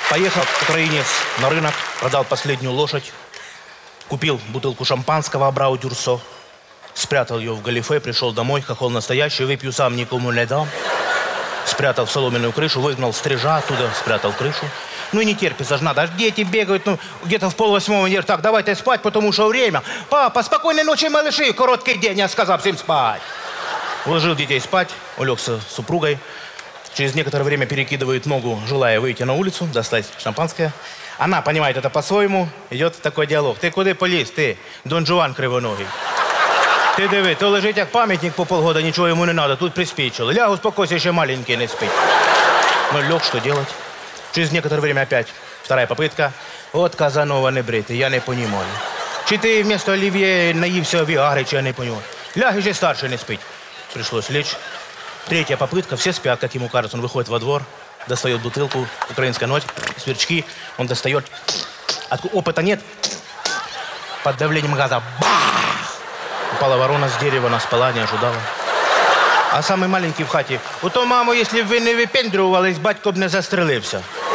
Поехал украинец на рынок, продал последнюю лошадь, купил бутылку шампанского Абрау Дюрсо, спрятал ее в галифе, пришел домой, хохол настоящий, выпью сам, никому не дам. Спрятал в соломенную крышу, выгнал стрижа оттуда, спрятал крышу. Ну и не терпится ж надо, аж дети бегают, ну где-то в 7:30. Так, давайте спать, потому что время. Папа, спокойной ночи, малыши, короткий день, я сказал всем спать. Уложил детей спать, улегся с супругой. Через некоторое время перекидывает ногу, желая выйти на улицу, достать шампанское. Она понимает это по-своему, идет такой диалог. Ты куди поліз, ти, Дон Жуан кривоногий? Ти диви, то лежить як пам'ятник по полгода, ничего ему не надо, тут приспичило. Ляг, успокойся, еще маленький не спит. Ну, лег, что делать? Через некоторое время опять вторая попытка. Вот Казанова не бритый, я не понимаю. Чи ты вместо Оливье наився Виагры, я не понимаю. Ляг, еще старший не спит. Пришлось лечь. Третья попытка, все спят, как ему кажется. Он выходит во двор, достает бутылку, украинская ночь, сверчки. Он достает. Опыта нет. Под давлением газа. Бах! Упала ворона с дерева, она спала, не ожидала. А самый маленький в хате. Ото, мамо, если б ви не випендрювались, батько б не застрелився.